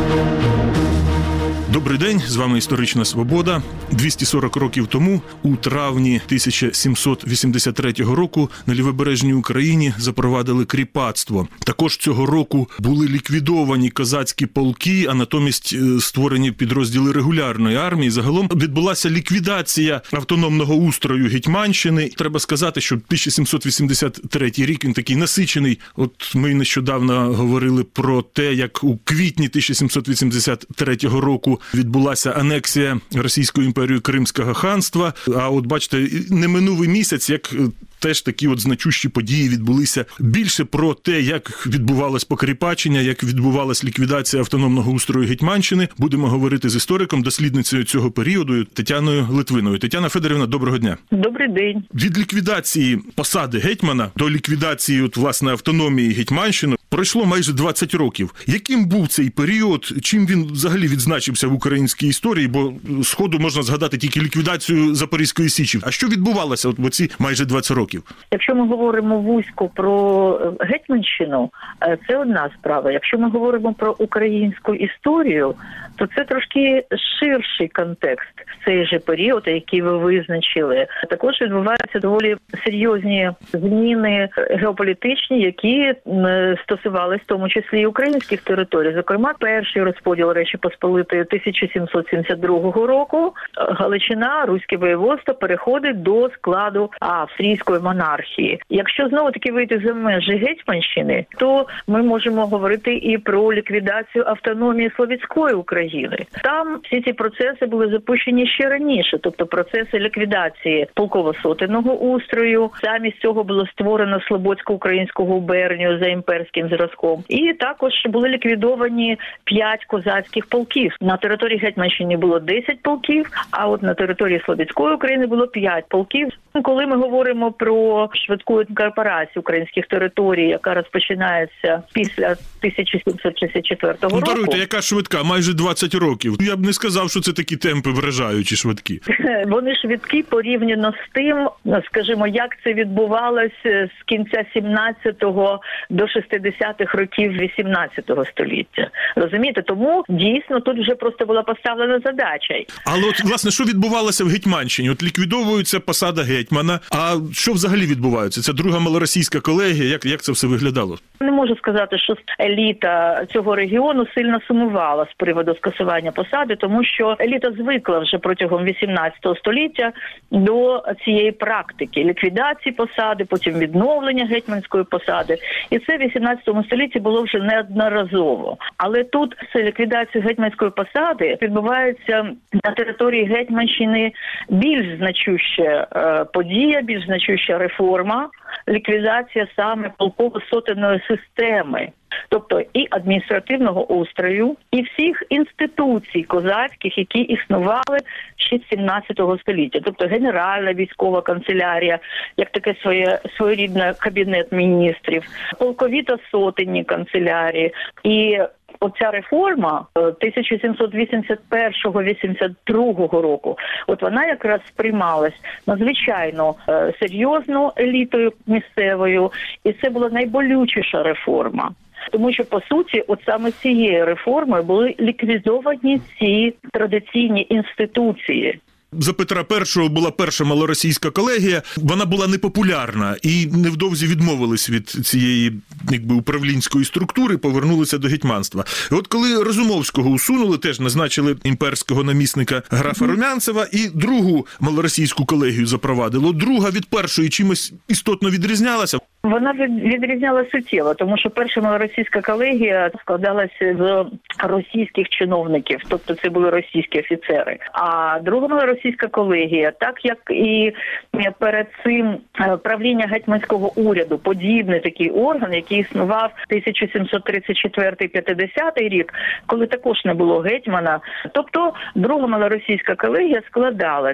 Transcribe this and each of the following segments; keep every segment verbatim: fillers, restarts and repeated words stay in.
Добрий день, з вами «Історична Свобода». двісті сорок років тому, у травні тисяча сімсот вісімдесят третього року, на лівобережній Україні запровадили кріпацтво. Також цього року були ліквідовані козацькі полки, а натомість створені підрозділи регулярної армії. Загалом відбулася ліквідація автономного устрою Гетьманщини. Треба сказати, що тисяча сімсот вісімдесят третій рік, він такий насичений. От ми нещодавно говорили про те, як у квітні тисяча сімсот вісімдесят третього року відбулася анексія Російською імперією Кримського ханства. А от бачите, не минув і місяць, як теж такі от значущі події відбулися. Більше про те, як відбувалось покріпачення, як відбувалась ліквідація автономного устрою Гетьманщини, будемо говорити з істориком, дослідницею цього періоду Тетяною Литвиною. Тетяна Федорівна, доброго дня. Добрий день. Від ліквідації посади гетьмана до ліквідації от, власне, автономії Гетьманщини пройшло майже двадцять років. Яким був цей період? Чим він взагалі відзначився в українській історії? Бо сходу можна згадати тільки ліквідацію Запорізької Січі. А що відбувалося от в ці майже двадцять років? Якщо ми говоримо вузько про Гетьманщину, це одна справа. Якщо ми говоримо про українську історію, то це трошки ширший контекст. Цей же період, який ви визначили, також відбуваються доволі серйозні зміни геополітичні, які стосувалися в тому числі і українських територій. Зокрема, перший розподіл Речі Посполитої тисяча сімсот сімдесят другого року. Галичина, Руське воєводство переходить до складу австрійської монархії. Якщо знову-таки вийти за межі Гетьманщини, то ми можемо говорити і про ліквідацію автономії Слов'янської України. Там всі ці процеси були запущені ще раніше, тобто процеси ліквідації полково-сотенного устрою. Замість цього було створено Слободсько-українську губернію за імперським зразком. І також були ліквідовані п'ять козацьких полків. На території Гетьманщини було десять полків, а от на території Слов'янської України було п'ять полків. Коли ми говоримо про швидку інкорпорацію українських територій, яка розпочинається після тисяча сімсот шістдесят четвертого ну, року... Даруйте, яка швидка? Майже двадцять років. Я б не сказав, що це такі темпи вражаючі швидкі. Вони швидкі порівняно з тим, скажімо, як це відбувалося з кінця сімнадцятого до шістдесятих років вісімнадцятого століття. Розумієте? Тому, дійсно, тут вже просто була поставлена задача. Але от, власне, що відбувалося в Гетьманщині? От ліквідовується посада гетьмана. А що взагалі відбувається? Це друга малоросійська колегія? Як, як це все виглядало? Не можу сказати, що еліта цього регіону сильно сумувала з приводу скасування посади, тому що еліта звикла вже протягом вісімнадцятого століття до цієї практики ліквідації посади, потім відновлення гетьманської посади. І це в вісімнадцятому столітті було вже неодноразово. Але тут з ліквідацією гетьманської посади відбувається на території Гетьманщини більш значуща е, подія, більш значуща реформа, ліквідація саме полково-сотенної системи. Тобто і адміністративного устрою, і всіх інституцій козацьких, які існували ще з сімнадцятого століття. Тобто Генеральна військова канцелярія, як таке своє своєрідне кабінет міністрів, полкові та сотенні канцелярії. І оця реформа тисяча сімсот вісімдесят першого - вісімдесят другого року, от вона якраз сприймалась надзвичайно серйозно елітою місцевою, і це була найболючіша реформа. Тому що, по суті, от саме цією реформою були ліквідовані ці традиційні інституції. За Петра І була перша малоросійська колегія, вона була непопулярна і невдовзі відмовились від цієї якби управлінської структури, повернулися до гетьманства. І от коли Розумовського усунули, теж назначили імперського намісника графа Румянцева і другу малоросійську колегію запровадили. Друга від першої чимось істотно відрізнялася. Вона відрізнялася суттєво, тому що перша малоросійська колегія складалася з російських чиновників, тобто це були російські офіцери. А друга малоросійська колегія, так як і перед цим правління гетьманського уряду, подібний такий орган, який існував тисяча сімсот тридцять четвертий - п'ятдесятий рік, коли також не було гетьмана. Тобто друга малоросійська колегія складалась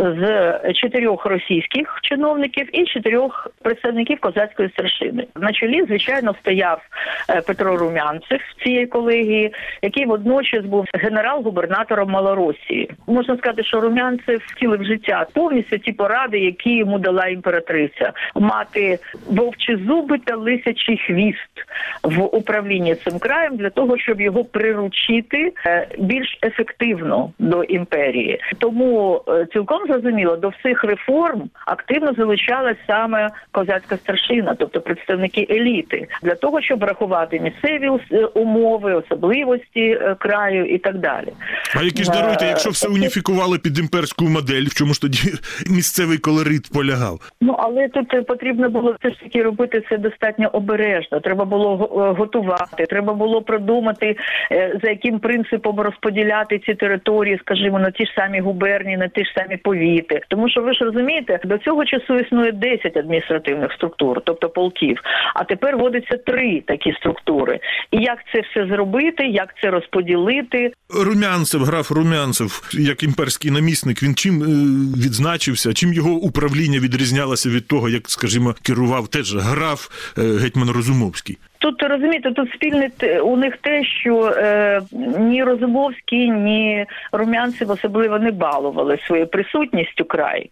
з чотирьох російських чиновників і чотирьох представників козацької старшини. На чолі, звичайно, стояв Петро Румянцев цієї колегії, який водночас був генерал-губернатором Малоросії. Можна сказати, що Румянцев Румянцев втілив життя повністю ті поради, які йому дала імператриця. Мати вовчі зуби та лисячий хвіст в управлінні цим краєм для того, щоб його приручити більш ефективно до імперії. Тому цілком зрозуміло, до всіх реформ активно залучалась саме козацька старшина, тобто представники еліти, для того, щоб врахувати місцеві умови, особливості краю і так далі. А які ж даруйте, якщо все уніфікували під імперську модель, в чому ж тоді місцевий колорит полягав? Ну, але тут потрібно було все ж таки робити це достатньо обережно. Треба було готувати, треба було продумати, за яким принципом розподіляти ці території, скажімо, на ті ж самі губернії, на ті ж самі повіти. Тому що, ви ж розумієте, до цього часу існує десять адміністративних структур, тобто полків, а тепер вводиться три такі структури. І як це все зробити, як це розподілити? Румянцев, граф Румянцев, як імперський намісник, він чим відзначився, чим його управління відрізнялося від того, як, скажімо, керував теж граф гетьман Розумовський? Тут, розумієте, тут спільне у них те, що е, ні Розумовський, ні Румянцев особливо не балували своєю присутністю край.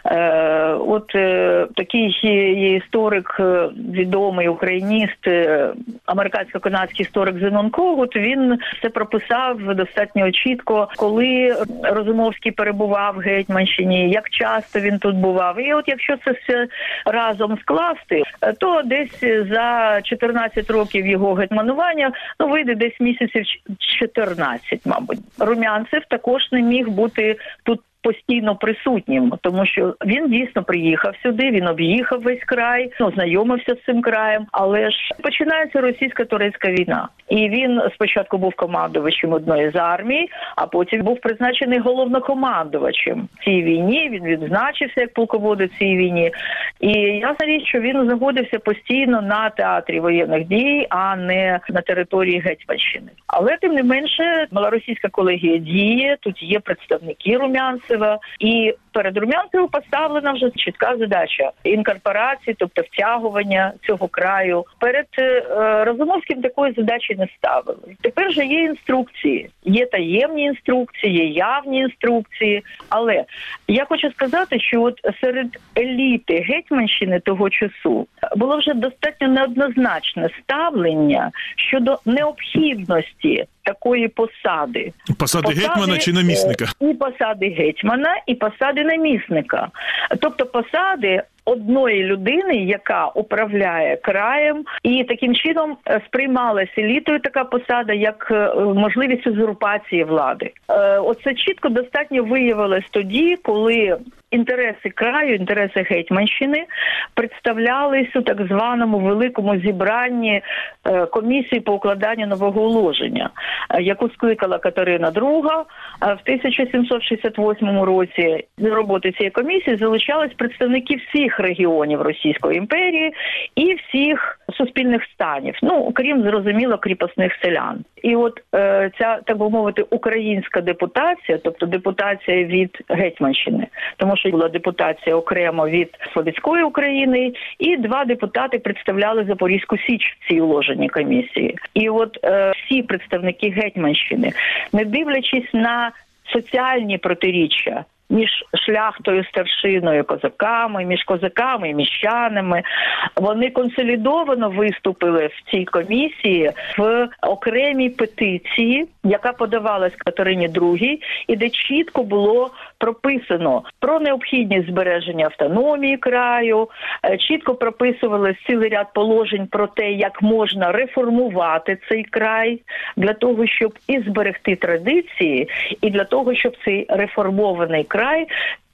Е, от е, такий є історик, відомий україніст, американсько-канадський історик Зенон Когут, він це прописав достатньо чітко, коли Розумовський перебував в Гетьманщині, як часто він тут бував. І от якщо це все разом скласти, то десь за чотирнадцять років його гетьманування, ну, вийде десь місяців чотирнадцять, мабуть. Румянцев також не міг бути тут постійно присутнім, тому що він дійсно приїхав сюди, він об'їхав весь край, ну, знайомився з цим краєм, але ж починається російсько-турецька війна. І він спочатку був командувачем одної з армій, а потім був призначений головнокомандувачем в цій війні, він відзначився як полководець цій війні. І ясна річ, що він знаходився постійно на театрі воєнних дій, а не на території Гетьманщини. Але, тим не менше, малоросійська колегія діє, тут є представники Румянцева, і перед Румянцевим поставлена вже чітка задача інкорпорації, тобто втягування цього краю. Перед е, Розумовським такої задачі не ставили. Тепер же є інструкції, є таємні інструкції, є явні інструкції, але я хочу сказати, що от серед еліти Гетьманщини того часу було вже достатньо неоднозначне ставлення щодо необхідності такої посади. Посади, посади гетьмана чи намісника? І посади гетьмана, і посади намісника. Тобто посади одної людини, яка управляє краєм, і таким чином сприймалася елітою така посада, як можливість узурпації влади. Оце чітко достатньо виявилось тоді, коли інтереси краю, інтереси Гетьманщини представлялись у так званому великому зібранні комісії по укладанню нового уложення, яку скликала Катерина друга в тисяча сімсот шістдесят восьмому році. До роботи цієї комісії залучались представники всіх регіонів Російської імперії і всіх суспільних станів, ну, крім, зрозуміло, кріпосних селян. І от е, ця, так би мовити, українська депутація, тобто депутація від Гетьманщини, тому що була депутація окремо від Слобідської України, і два депутати представляли Запорізьку Січ в цій уложеній комісії. І от е, всі представники Гетьманщини, не дивлячись на соціальні протиріччя між шляхтою, старшиною, козаками, між козаками і міщанами, вони консолідовано виступили в цій комісії в окремій петиції, яка подавалась Катерині другій, і де чітко було прописано про необхідність збереження автономії краю, чітко прописували цілий ряд положень про те, як можна реформувати цей край для того, щоб і зберегти традиції, і для того, щоб цей реформований край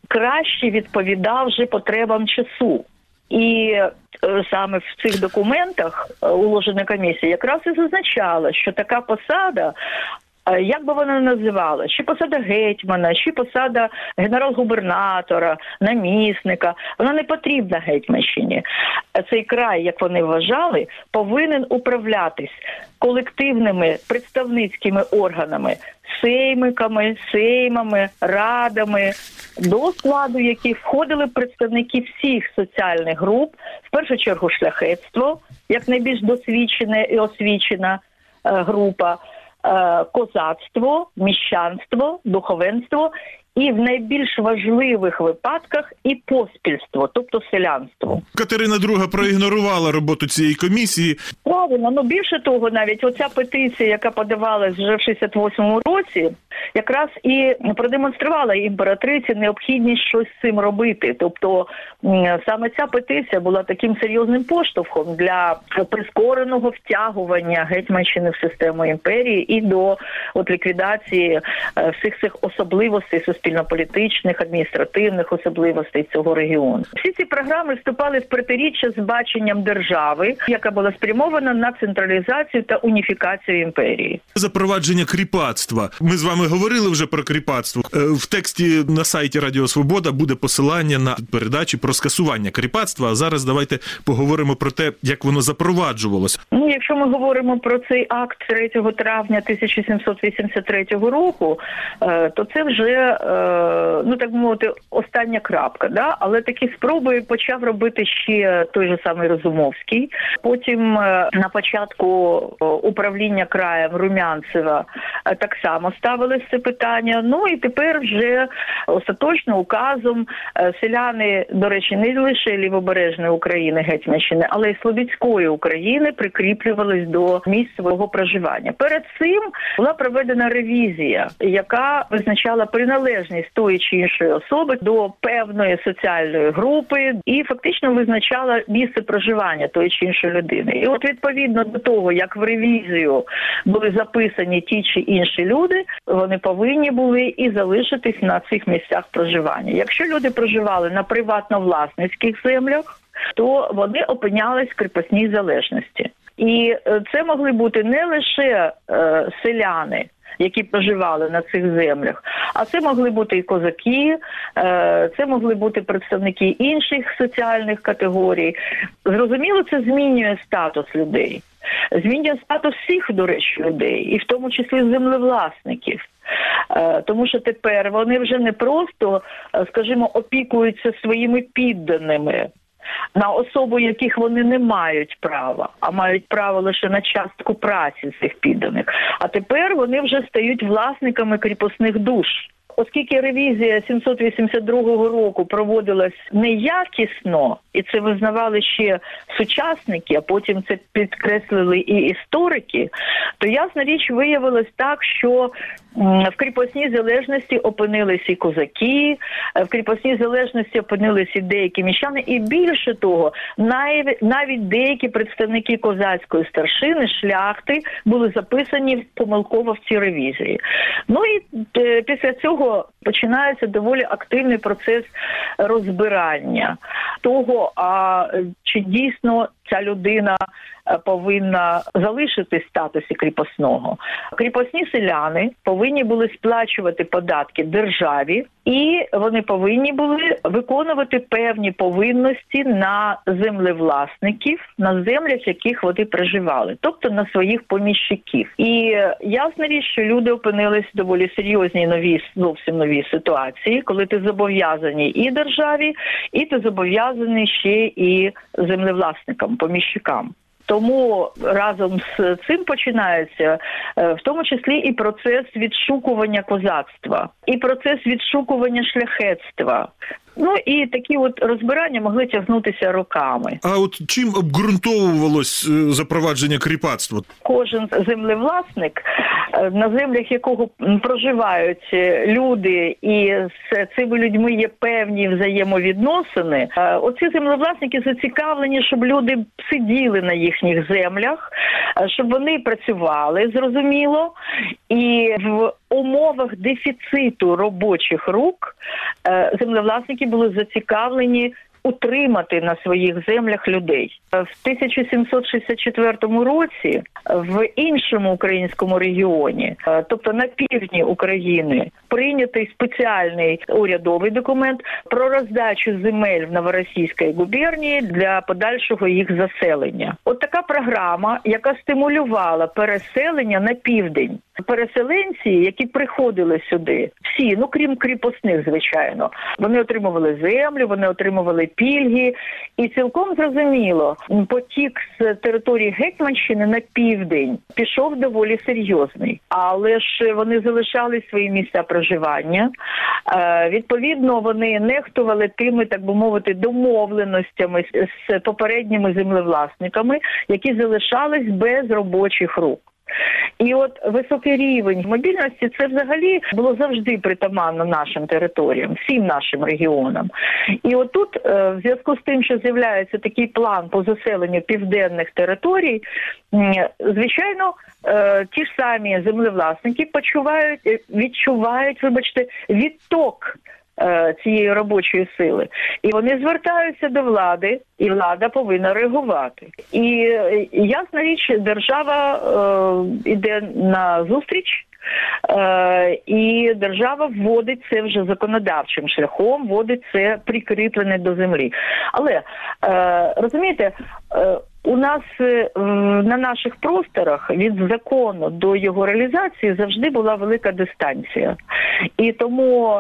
краще відповідав вже потребам часу. І е, саме в цих документах е, уложена комісія якраз і зазначала, що така посада, е, як би вона називала, чи посада гетьмана, чи посада генерал-губернатора, намісника, вона не потрібна Гетьманщині. Цей край, як вони вважали, повинен управлятись колективними представницькими органами, сеймиками, сеймами, радами, до складу яких входили представники всіх соціальних груп, в першу чергу шляхетство, як найбільш досвідчена і освічена е, група, е, козацтво, міщанство, духовенство і в найбільш важливих випадках і поспільство, тобто селянство. Катерина друга проігнорувала роботу цієї комісії. Правильно, ну більше того, навіть оця петиція, яка подавалась вже в шістдесят восьмому році, якраз і продемонструвала імператриці необхідність щось з цим робити. Тобто саме ця петиція була таким серйозним поштовхом для прискореного втягування Гетьманщини в систему імперії і до от ліквідації всіх цих особливостей суспільно-політичних, адміністративних особливостей цього регіону. Всі ці програми вступали в протиріччя з баченням держави, яка була спрямована на централізацію та уніфікацію імперії. Запровадження кріпацтва. Ми з вами говорили вже про кріпацтво. В тексті на сайті Радіо Свобода буде посилання на передачі про скасування кріпацтва, а зараз давайте поговоримо про те, як воно запроваджувалося. Ну, якщо ми говоримо про цей акт третього травня тисяча сімсот вісімдесят третього року, то це вже, ну так мовити, остання крапка, да? Але такі спроби почав робити ще той же самий Розумовський. Потім на початку управління краєм Румянцева так само ставили це питання. Ну і тепер вже остаточно указом селяни, до речі, не лише Лівобережної України, Гетьманщини, але й Слобідської України прикріплювались до місць свого проживання. Перед цим була проведена ревізія, яка визначала приналежність тої чи іншої особи до певної соціальної групи і фактично визначала місце проживання тої чи іншої людини. І от відповідно до того, як в ревізію були записані ті чи інші люди, вони повинні були і залишитись на цих місцях проживання. Якщо люди проживали на приватно-власницьких землях, то вони опинялись в кріпосній залежності. І це могли бути не лише е, селяни, які проживали на цих землях, а це могли бути і козаки, це могли бути представники інших соціальних категорій. Зрозуміло, це змінює статус людей. Змінює статус всіх, до речі, людей, і в тому числі землевласників. Тому що тепер вони вже не просто, скажімо, опікуються своїми підданими, на особу, яких вони не мають права, а мають право лише на частку праці цих підданих. А тепер вони вже стають власниками кріпосних душ. Оскільки ревізія сімсот вісімдесят другого року проводилась неякісно, і це визнавали ще сучасники, а потім це підкреслили і історики, то ясна річ виявилось так, що в кріпосній залежності опинились і козаки, в кріпосній залежності опинились і деякі міщани, і більше того, навіть деякі представники козацької старшини, шляхти, були записані помилково в цій ревізії. Ну і після цього починається доволі активний процес розбирання того, а чи дійсно ця людина повинна залишити в статусі кріпосного. Кріпосні селяни повинні були сплачувати податки державі, і вони повинні були виконувати певні повинності на землевласників, на землях, яких вони проживали, тобто на своїх поміщиків. І ясно річ, що люди опинились в доволі серйозній новій, зовсім новій ситуації, коли ти зобов'язаний і державі, і ти зобов'язаний ще і землевласникам, поміщикам. Тому разом з цим починається в тому числі і процес відшукування козацтва, і процес відшукування шляхетства. Ну і такі от розбирання могли тягнутися роками. А от чим обґрунтовувалось запровадження кріпацтва? Кожен землевласник, на землях якого проживають люди, і з цими людьми є певні взаємовідносини, оці землевласники зацікавлені, щоб люди сиділи на їхніх землях, щоб вони працювали, зрозуміло, і в умовах дефіциту робочих рук землевласники були зацікавлені утримати на своїх землях людей. В тисяча сімсот шістдесят четвертому році в іншому українському регіоні, тобто на півдні України, прийнятий спеціальний урядовий документ про роздачу земель в Новоросійській губернії для подальшого їх заселення. От така програма, яка стимулювала переселення на південь. Переселенці, які приходили сюди, всі, ну крім кріпосних, звичайно, вони отримували землю, вони отримували пільги, і цілком зрозуміло, потік з території Гетьманщини на південь пішов доволі серйозний. Але ж вони залишали свої місця проживання. Відповідно, вони нехтували тими, так би мовити, домовленостями з попередніми землевласниками, які залишались без робочих рук. І от високий рівень мобільності – це взагалі було завжди притаманно нашим територіям, всім нашим регіонам. І отут, в зв'язку з тим, що з'являється такий план по заселенню південних територій, звичайно, ті ж самі землевласники почувають, відчувають, вибачте, відток цієї робочої сили. І вони звертаються до влади, і влада повинна реагувати. І ясна річ, держава е, йде на зустріч, е, і держава вводить це вже законодавчим шляхом, вводить це прикріплене до землі. Але, е, розумієте, е, у нас е, на наших просторах від закону до його реалізації завжди була велика дистанція. І тому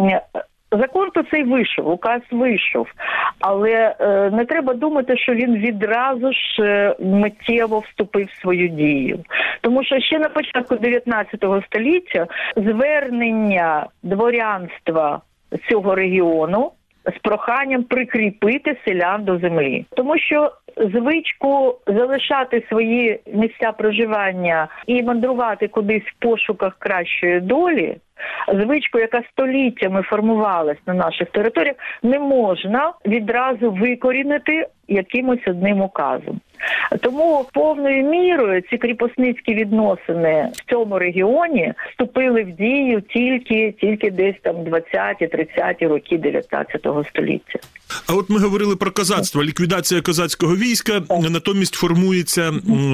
закон то цей вийшов, указ вийшов, але е, не треба думати, що він відразу ж е, миттєво вступив в свою дію. Тому що ще на початку дев'ятнадцятого століття звернення дворянства цього регіону з проханням прикріпити селян до землі. Тому що звичку залишати свої місця проживання і мандрувати кудись в пошуках кращої долі, звичку, яка століттями формувалась на наших територіях, не можна відразу викорінити якимось одним указом. Тому повною мірою ці кріпосницькі відносини в цьому регіоні вступили в дію тільки, тільки десь там двадцяті-тридцяті роки дев'ятнадцятого століття. А от ми говорили про козацтво, ліквідація козацького війська, натомість формуються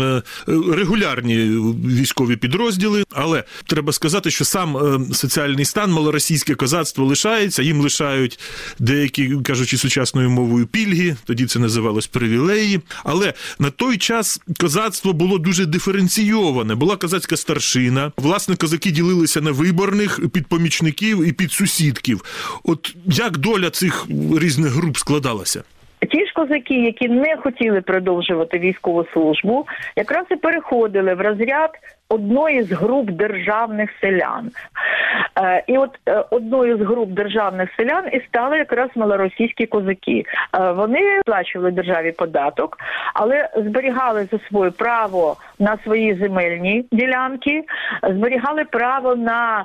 регулярні військові підрозділи, але треба сказати, що сам соціальний стан, малоросійське козацтво лишається, їм лишають деякі, кажучи сучасною мовою, пільги, тоді це називалось привілеї, але на той час козацтво було дуже диференційоване, була козацька старшина, власне, козаки ділилися на виборних, підпомічників і підсусідків. От як доля цих різних груп складалася? Ті ж козаки, які не хотіли продовжувати військову службу, якраз і переходили в розряд одної з груп державних селян. Е, і от е, одною з груп державних селян і стали якраз малоросійські козаки. Е, вони сплачували державі податок, але зберігали за своє право на свої земельні ділянки, зберігали право на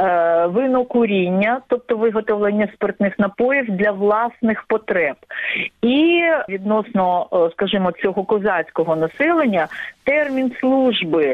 винокуріння, тобто виготовлення спиртних напоїв для власних потреб. І відносно, скажімо, цього козацького населення термін служби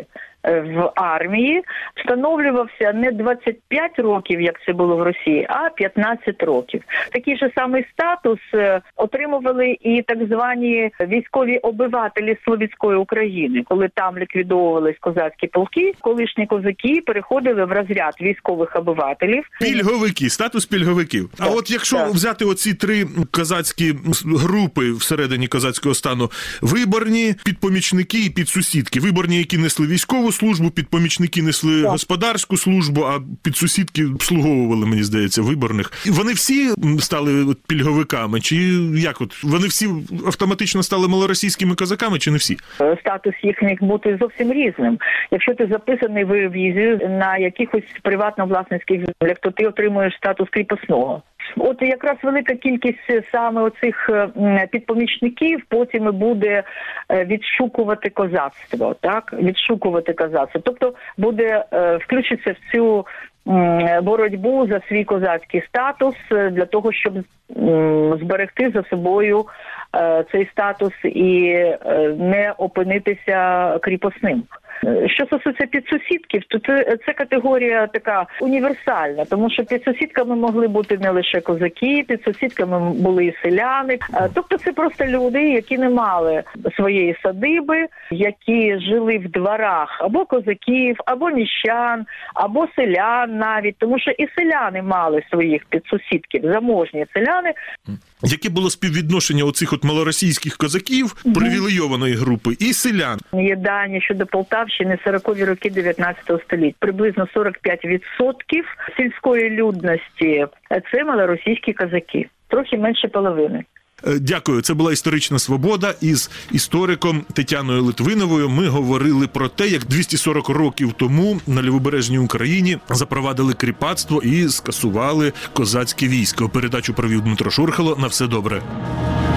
в армії встановлювався не двадцять п'ять років, як це було в Росії, а п'ятнадцять років. Такий же самий статус отримували і так звані військові обивателі Слов'янської України. Коли там ліквідовувались козацькі полки, колишні козаки переходили в розряд військових обивателів. Пільговики, статус пільговиків. Так, а от якщо так. взяти оці три козацькі групи всередині козацького стану, виборні, підпомічники і підсусідки. Виборні, які несли військову службу, підпомічники несли так. господарську службу, а підсусідки обслуговували, мені здається, виборних. Вони всі стали пільговиками? Чи як от? Вони всі автоматично стали малоросійськими козаками, чи не всі? Статус їх міг бути зовсім різним. Якщо ти записаний в ревізію на якихось приватно-власницьких землях, то ти отримуєш статус кріпосного. От якраз велика кількість саме оцих підпомічників потім і буде відшукувати козацтво, так? Відшукувати козацтво. Тобто буде включитися в цю боротьбу за свій козацький статус для того, щоб зберегти за собою цей статус і не опинитися кріпосним. Що стосується підсусідків, то це, це категорія така універсальна, тому що підсусідками могли бути не лише козаки, підсусідками були і селяни. Тобто це просто люди, які не мали своєї садиби, які жили в дворах або козаків, або міщан, або селян навіть, тому що і селяни мали своїх підсусідків, заможні селяни. Яке було співвідношення оцих от малоросійських козаків, привілейованої групи, і селян? Є дані щодо Полтавщини сорокові роки дев'ятнадцятого століття. Приблизно сорок п'ять відсотків сільської людності – це малоросійські козаки. Трохи менше половини. Е, Дякую. Це була історична свобода. Із істориком Тетяною Литвиновою ми говорили про те, як двісті сорок років тому на лівобережній Україні запровадили кріпацтво і скасували козацьке військо. Передачу провів Дмитро Шурхало. На все добре.